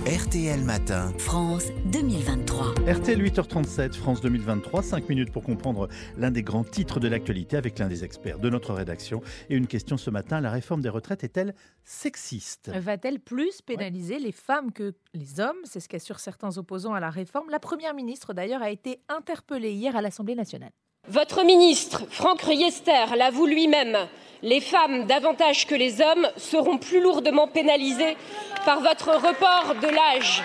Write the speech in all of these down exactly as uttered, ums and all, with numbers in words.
R T L Matin. France deux mille vingt-trois. R T L huit heures trente-sept, France deux mille vingt-trois, cinq minutes pour comprendre l'un des grands titres de l'actualité avec l'un des experts de notre rédaction. Et une question ce matin, la réforme des retraites est-elle sexiste ? Va-t-elle plus pénaliser ouais. les femmes que les hommes ? C'est ce qu'assurent certains opposants à la réforme. La première ministre d'ailleurs a été interpellée hier à l'Assemblée nationale. Votre ministre, Franck Riester, l'avoue lui-même. Les femmes, davantage que les hommes, seront plus lourdement pénalisées par votre report de l'âge.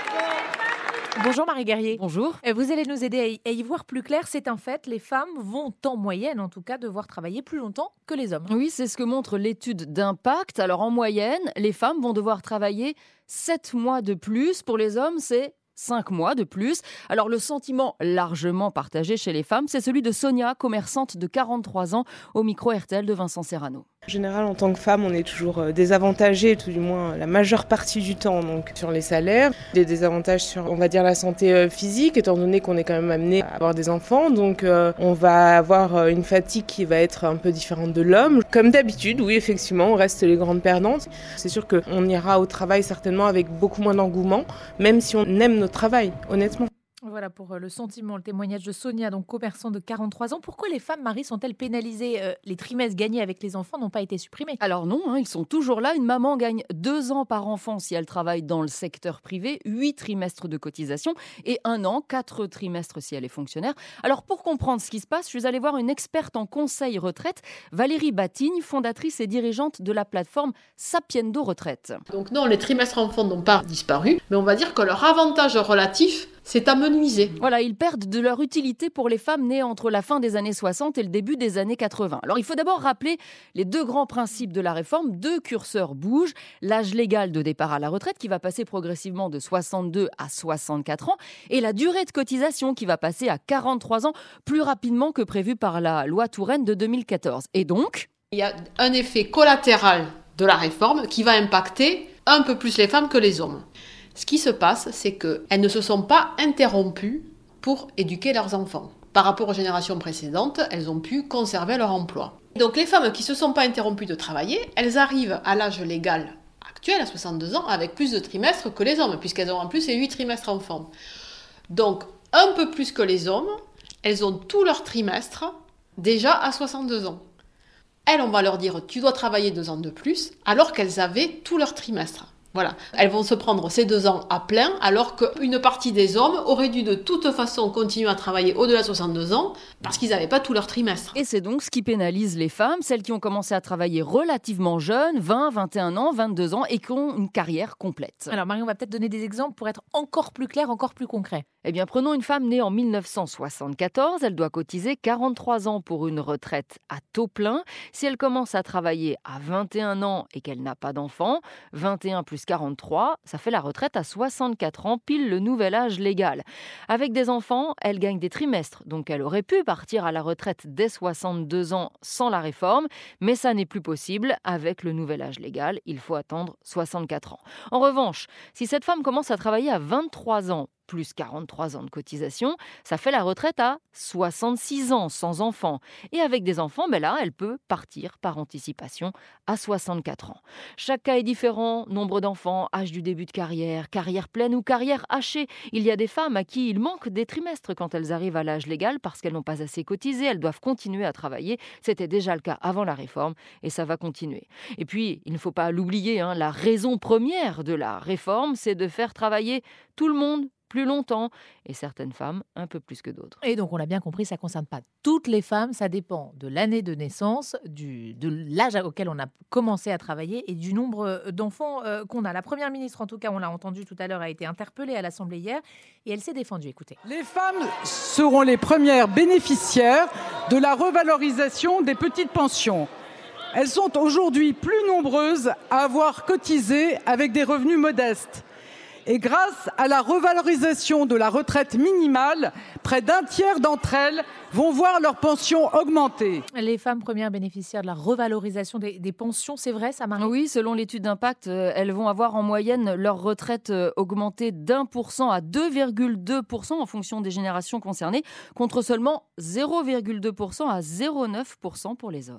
Bonjour Marie Guerrier. Bonjour. Vous allez nous aider à y voir plus clair. C'est un fait, les femmes vont en moyenne, en tout cas, devoir travailler plus longtemps que les hommes. Oui, c'est ce que montre l'étude d'impact. Alors en moyenne, les femmes vont devoir travailler sept mois de plus. Pour les hommes, c'est cinq mois de plus. Alors le sentiment largement partagé chez les femmes, c'est celui de Sonia, commerçante de quarante-trois ans, au micro R T L de Vincent Serrano. En général, en tant que femme, on est toujours désavantagée, tout du moins la majeure partie du temps, donc sur les salaires. Des désavantages sur, on va dire, la santé physique, étant donné qu'on est quand même amené à avoir des enfants. Donc, euh, on va avoir une fatigue qui va être un peu différente de l'homme. Comme d'habitude, oui, effectivement, on reste les grandes perdantes. C'est sûr qu'on ira au travail certainement avec beaucoup moins d'engouement, même si on aime notre travail, honnêtement. Voilà pour le sentiment, le témoignage de Sonia, donc commerçant de quarante-trois ans. Pourquoi les femmes, Marie, sont-elles pénalisées ? euh, Les trimestres gagnés avec les enfants n'ont pas été supprimés. Alors non, hein, ils sont toujours là. Une maman gagne deux ans par enfant si elle travaille dans le secteur privé, huit trimestres de cotisation et un an, quatre trimestres si elle est fonctionnaire. Alors pour comprendre ce qui se passe, je suis allée voir une experte en conseil retraite, Valérie Batigne, fondatrice et dirigeante de la plateforme Sapiendo Retraite. Donc non, les trimestres enfants n'ont pas disparu, mais on va dire que leur avantage relatif, c'est amenuisé. Voilà, ils perdent de leur utilité pour les femmes nées entre la fin des années soixante et le début des années quatre-vingts. Alors il faut d'abord rappeler les deux grands principes de la réforme. Deux curseurs bougent. L'âge légal de départ à la retraite qui va passer progressivement de soixante-deux à soixante-quatre ans et la durée de cotisation qui va passer à quarante-trois ans plus rapidement que prévu par la loi Touraine de deux mille quatorze. Et donc, il y a un effet collatéral de la réforme qui va impacter un peu plus les femmes que les hommes. Ce qui se passe, c'est qu'elles ne se sont pas interrompues pour éduquer leurs enfants. Par rapport aux générations précédentes, elles ont pu conserver leur emploi. Donc les femmes qui ne se sont pas interrompues de travailler, elles arrivent à l'âge légal actuel, à soixante-deux ans, avec plus de trimestres que les hommes, puisqu'elles ont en plus les huit trimestres enfants. Donc un peu plus que les hommes, elles ont tous leurs trimestres déjà à soixante-deux ans. Elles, on va leur dire, tu dois travailler deux ans de plus, alors qu'elles avaient tous leurs trimestres. Voilà, elles vont se prendre ces deux ans à plein, alors qu'une partie des hommes aurait dû de toute façon continuer à travailler au-delà de soixante-deux ans, parce qu'ils n'avaient pas tout leur trimestre. Et c'est donc ce qui pénalise les femmes, celles qui ont commencé à travailler relativement jeunes, vingt, vingt et un ans, vingt-deux ans, et qui ont une carrière complète. Alors Marie, on va peut-être donner des exemples pour être encore plus clair, encore plus concret. Eh bien, prenons une femme née en mille neuf cent soixante-quatorze. Elle doit cotiser quarante-trois ans pour une retraite à taux plein. Si elle commence à travailler à vingt et un ans et qu'elle n'a pas d'enfant, vingt et un plus quarante-trois, ça fait la retraite à soixante-quatre ans, pile le nouvel âge légal. Avec des enfants, elle gagne des trimestres. Donc, elle aurait pu partir à la retraite dès soixante-deux ans sans la réforme. Mais ça n'est plus possible. Avec le nouvel âge légal, il faut attendre soixante-quatre ans. En revanche, si cette femme commence à travailler à vingt-trois ans, plus quarante-trois ans de cotisation, ça fait la retraite à soixante-six ans sans enfants. Et avec des enfants, ben là, elle peut partir par anticipation à soixante-quatre ans. Chaque cas est différent, nombre d'enfants, âge du début de carrière, carrière pleine ou carrière hachée. Il y a des femmes à qui il manque des trimestres quand elles arrivent à l'âge légal parce qu'elles n'ont pas assez cotisé, elles doivent continuer à travailler. C'était déjà le cas avant la réforme et ça va continuer. Et puis, il ne faut pas l'oublier, hein, la raison première de la réforme, c'est de faire travailler tout le monde plus longtemps, et certaines femmes un peu plus que d'autres. Et donc, on l'a bien compris, ça ne concerne pas toutes les femmes, ça dépend de l'année de naissance, du, de l'âge auquel on a commencé à travailler et du nombre d'enfants euh, qu'on a. La Première ministre, en tout cas, on l'a entendu tout à l'heure, a été interpellée à l'Assemblée hier, et elle s'est défendue. Écoutez. Les femmes seront les premières bénéficiaires de la revalorisation des petites pensions. Elles sont aujourd'hui plus nombreuses à avoir cotisé avec des revenus modestes. Et grâce à la revalorisation de la retraite minimale, près d'un tiers d'entre elles vont voir leur pension augmenter. Les femmes premières bénéficiaires de la revalorisation des, des pensions, c'est vrai ça, Marie ? Oui, selon l'étude d'impact, euh, elles vont avoir en moyenne leur retraite euh, augmentée d'un pour cent à deux virgule deux pour cent en fonction des générations concernées, contre seulement zéro virgule deux pour cent à zéro virgule neuf pour cent pour les hommes.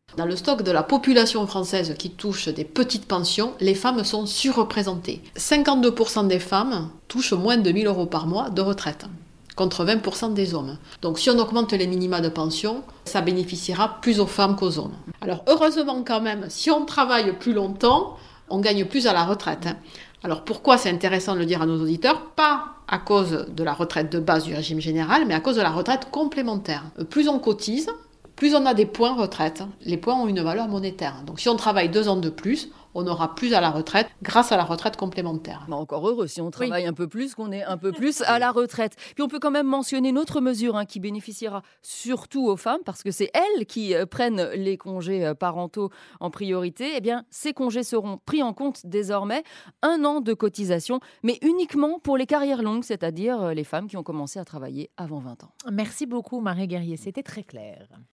Dans le stock de la population française qui touche des petites pensions, les femmes sont surreprésentées. cinquante-deux pour cent des femmes touchent moins de mille euros par mois de retraite, contre vingt pour cent des hommes. Donc si on augmente les minima de pension, ça bénéficiera plus aux femmes qu'aux hommes. Alors heureusement quand même, si on travaille plus longtemps, on gagne plus à la retraite. Alors pourquoi c'est intéressant de le dire à nos auditeurs? Pas à cause de la retraite de base du régime général, mais à cause de la retraite complémentaire. Plus on cotise, plus on a des points retraite. Les points ont une valeur monétaire. Donc si on travaille deux ans de plus, on aura plus à la retraite grâce à la retraite complémentaire. Bah encore heureux si on travaille oui. un peu plus, qu'on est un peu plus à la retraite. Puis on peut quand même mentionner une autre mesure hein, qui bénéficiera surtout aux femmes, parce que c'est elles qui euh, prennent les congés euh, parentaux en priorité. Eh bien, ces congés seront pris en compte désormais. Un an de cotisation, mais uniquement pour les carrières longues, c'est-à-dire euh, les femmes qui ont commencé à travailler avant vingt ans. Merci beaucoup Marie Guerrier, c'était très clair.